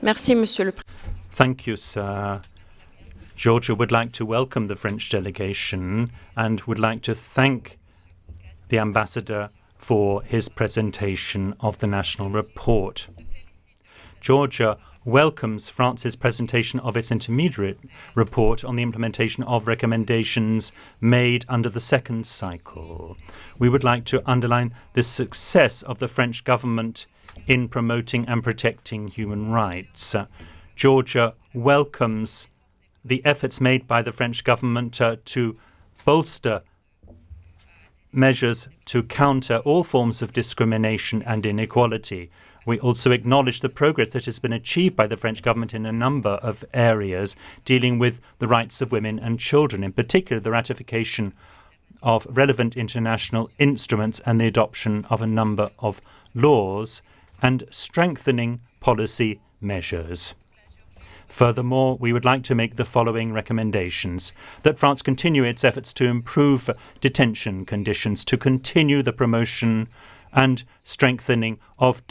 Merci, Monsieur le Président. Thank you, sir. Georgia would like to welcome the French delegation and would like to thank the ambassador for his presentation of the national report. Georgia welcomes France's presentation of its intermediate report on the implementation of recommendations made under the second cycle. We would like to underline the success of the French government in promoting and protecting human rights. Georgia welcomes the efforts made by the French government to bolster measures to counter all forms of discrimination and inequality. We also acknowledge the progress that has been achieved by the French government in a number of areas dealing with the rights of women and children, in particular the ratification of relevant international instruments and the adoption of a number of laws and strengthening policy measures. Furthermore, we would like to make the following recommendations: that France continue its efforts to improve detention conditions, to continue the promotion and strengthening of